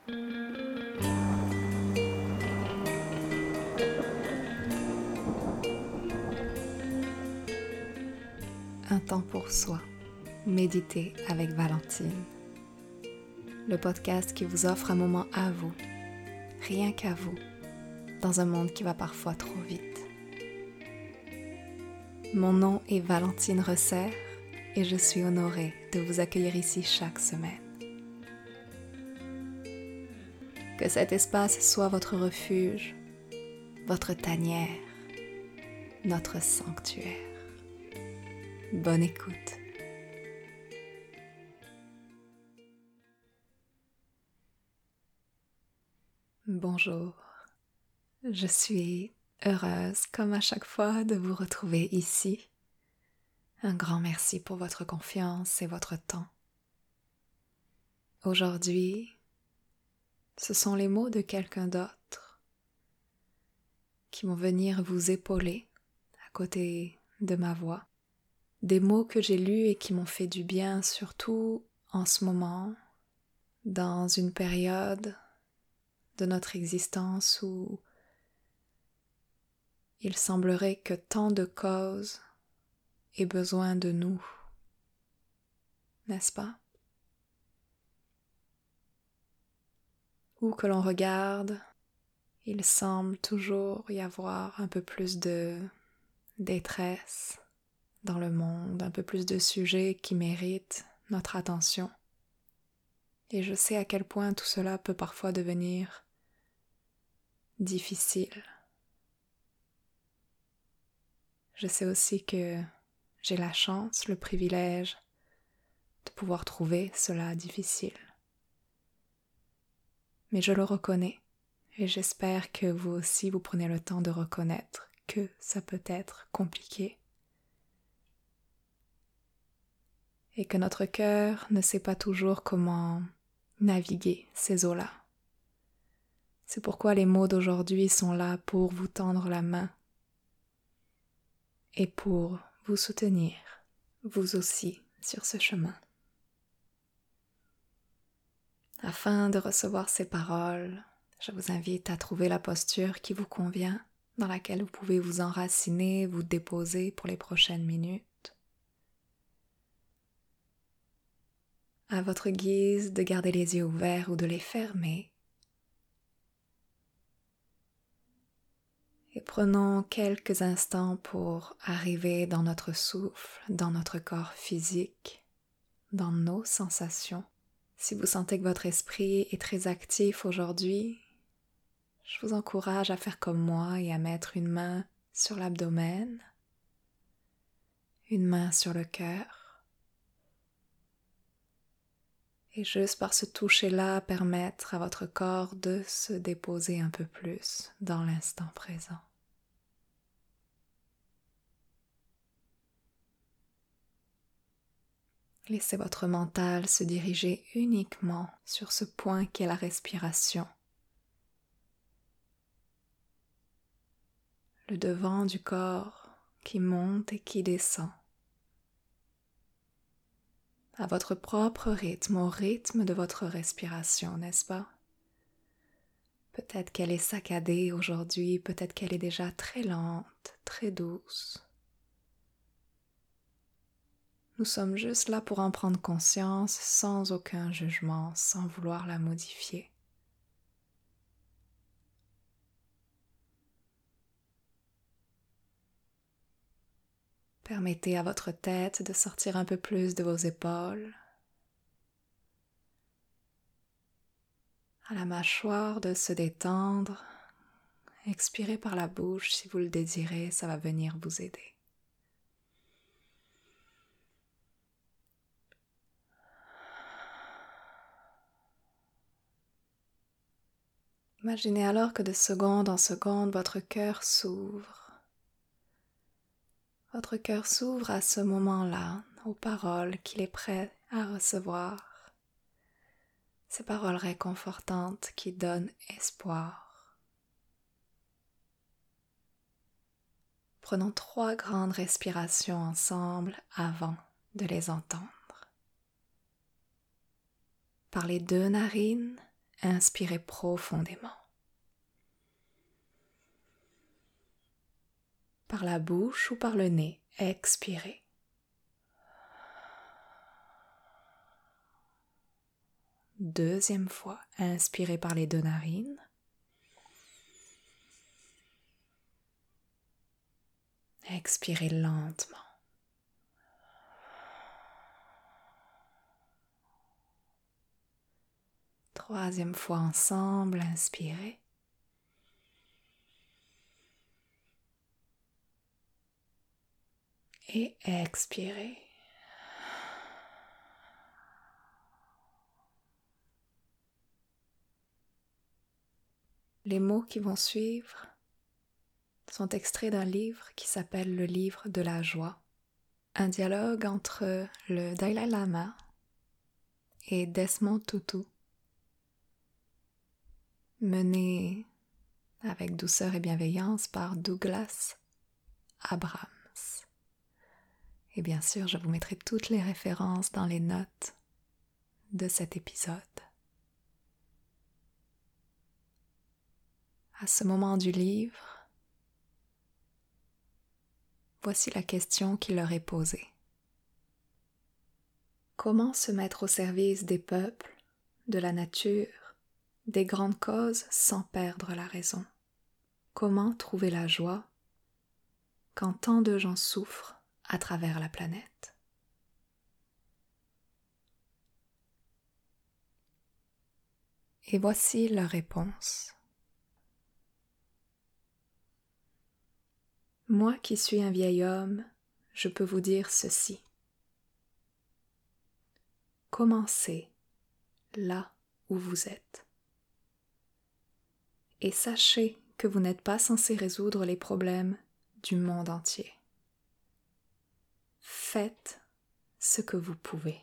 Un temps pour soi, méditer avec Valentine. Le podcast qui vous offre un moment à vous, rien qu'à vous, dans un monde qui va parfois trop vite. Mon nom est Valentine Resserre et je suis honorée de vous accueillir ici chaque semaine. Que cet espace soit votre refuge, votre tanière, notre sanctuaire. Bonne écoute. Bonjour, je suis heureuse comme à chaque fois de vous retrouver ici. Un grand merci pour votre confiance et votre temps. Aujourd'hui, ce sont les mots de quelqu'un d'autre qui vont venir vous épauler à côté de ma voix. Des mots que j'ai lus et qui m'ont fait du bien, surtout en ce moment, dans une période de notre existence où il semblerait que tant de causes aient besoin de nous, n'est-ce pas? Où que l'on regarde, il semble toujours y avoir un peu plus de détresse dans le monde, un peu plus de sujets qui méritent notre attention. Et je sais à quel point tout cela peut parfois devenir difficile. Je sais aussi que j'ai la chance, le privilège de pouvoir trouver cela difficile. Mais je le reconnais et j'espère que vous aussi vous prenez le temps de reconnaître que ça peut être compliqué et que notre cœur ne sait pas toujours comment naviguer ces eaux-là. C'est pourquoi les mots d'aujourd'hui sont là pour vous tendre la main et pour vous soutenir, vous aussi, sur ce chemin. Afin de recevoir ces paroles, je vous invite à trouver la posture qui vous convient, dans laquelle vous pouvez vous enraciner, vous déposer pour les prochaines minutes. À votre guise de garder les yeux ouverts ou de les fermer. Et prenons quelques instants pour arriver dans notre souffle, dans notre corps physique, dans nos sensations. Si vous sentez que votre esprit est très actif aujourd'hui, je vous encourage à faire comme moi et à mettre une main sur l'abdomen, une main sur le cœur. Et juste par ce toucher-là, permettre à votre corps de se déposer un peu plus dans l'instant présent. Laissez votre mental se diriger uniquement sur ce point qu'est la respiration. Le devant du corps qui monte et qui descend. À votre propre rythme, au rythme de votre respiration, n'est-ce pas? Peut-être qu'elle est saccadée aujourd'hui, peut-être qu'elle est déjà très lente, très douce. Nous sommes juste là pour en prendre conscience sans aucun jugement, sans vouloir la modifier. Permettez à votre tête de sortir un peu plus de vos épaules, à la mâchoire de se détendre. Expirez par la bouche si vous le désirez, ça va venir vous aider. Imaginez alors que de seconde en seconde, votre cœur s'ouvre. Votre cœur s'ouvre à ce moment-là, aux paroles qu'il est prêt à recevoir. Ces paroles réconfortantes qui donnent espoir. Prenons 3 grandes respirations ensemble avant de les entendre. Par les 2 narines, inspirez profondément. Par la bouche ou par le nez, expirez. Deuxième fois, inspirez par les 2 narines. Expirez lentement. Troisième fois ensemble, inspirez. Et expirez. Les mots qui vont suivre sont extraits d'un livre qui s'appelle le livre de la joie, un dialogue entre le Dalai Lama et Desmond Tutu, mené avec douceur et bienveillance par Douglas Abrams. Et bien sûr, je vous mettrai toutes les références dans les notes de cet épisode. À ce moment du livre, voici la question qui leur est posée. Comment se mettre au service des peuples, de la nature, des grandes causes sans perdre la raison? Comment trouver la joie quand tant de gens souffrent à travers la planète? Et voici leur réponse. Moi qui suis un vieil homme, je peux vous dire ceci. Commencez là où vous êtes. Et sachez que vous n'êtes pas censé résoudre les problèmes du monde entier. Faites ce que vous pouvez.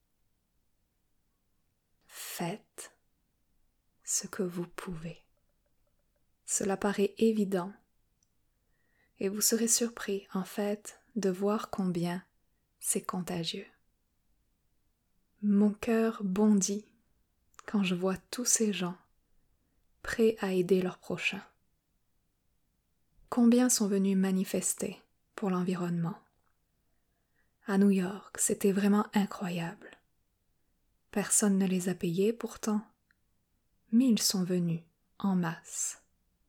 Faites ce que vous pouvez. Cela paraît évident et vous serez surpris en fait de voir combien c'est contagieux. Mon cœur bondit quand je vois tous ces gens prêts à aider leurs prochains. Combien sont venus manifester pour l'environnement? À New York, c'était vraiment incroyable. Personne ne les a payés pourtant, mais ils sont venus en masse.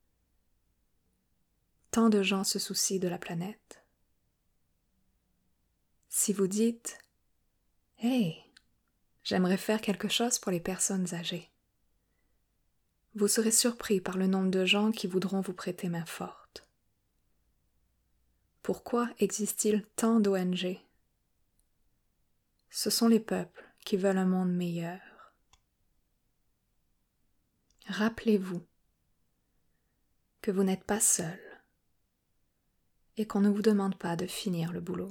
Tant de gens se soucient de la planète. Si vous dites « Hey, j'aimerais faire quelque chose pour les personnes âgées », vous serez surpris par le nombre de gens qui voudront vous prêter main forte. Pourquoi existe-t-il tant d'ONG? Ce sont les peuples qui veulent un monde meilleur. Rappelez-vous que vous n'êtes pas seul et qu'on ne vous demande pas de finir le boulot.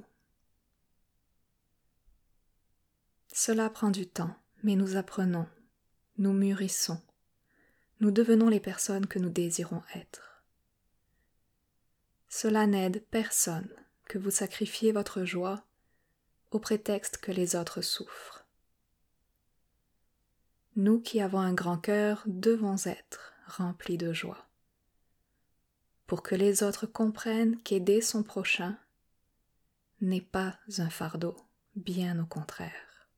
Cela prend du temps, mais nous apprenons, nous mûrissons, nous devenons les personnes que nous désirons être. Cela n'aide personne que vous sacrifiez votre joie au prétexte que les autres souffrent. Nous qui avons un grand cœur devons être remplis de joie, pour que les autres comprennent qu'aider son prochain n'est pas un fardeau, bien au contraire.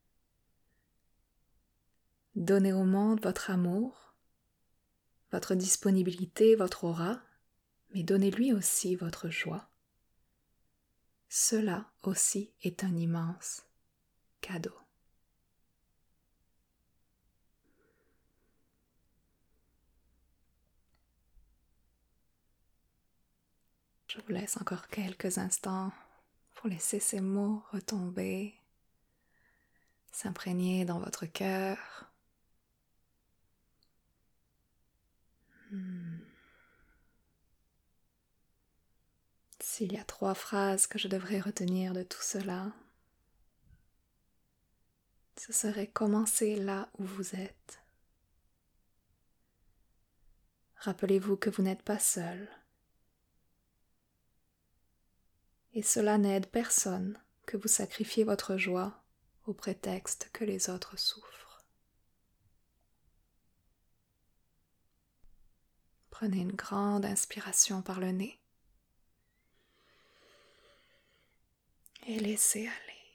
Donnez au monde votre amour, votre disponibilité, votre aura, mais donnez-lui aussi votre joie. Cela aussi est un immense cadeau. Je vous laisse encore quelques instants pour laisser ces mots retomber, s'imprégner dans votre cœur. S'il y a 3 phrases que je devrais retenir de tout cela, ce serait commencer là où vous êtes. Rappelez-vous que vous n'êtes pas seul. Et cela n'aide personne que vous sacrifiez votre joie au prétexte que les autres souffrent. Prenez une grande inspiration par le nez. Et laissez aller.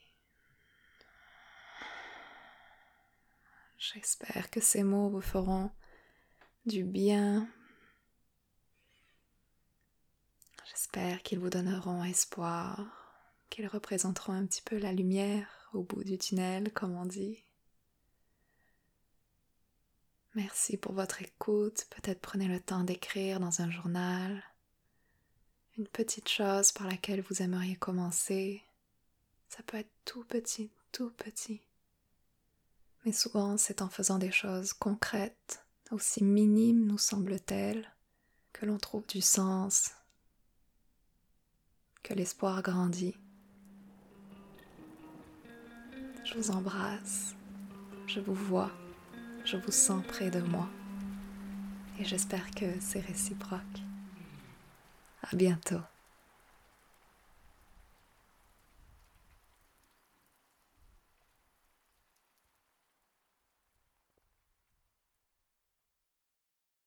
J'espère que ces mots vous feront du bien. J'espère qu'ils vous donneront espoir, qu'ils représenteront un petit peu la lumière au bout du tunnel, comme on dit. Merci pour votre écoute. Peut-être prenez le temps d'écrire dans un journal une petite chose par laquelle vous aimeriez commencer. Ça peut être tout petit, tout petit. Mais souvent, c'est en faisant des choses concrètes, aussi minimes nous semble-t-elle, que l'on trouve du sens, que l'espoir grandit. Je vous embrasse, je vous vois, je vous sens près de moi et j'espère que c'est réciproque. À bientôt.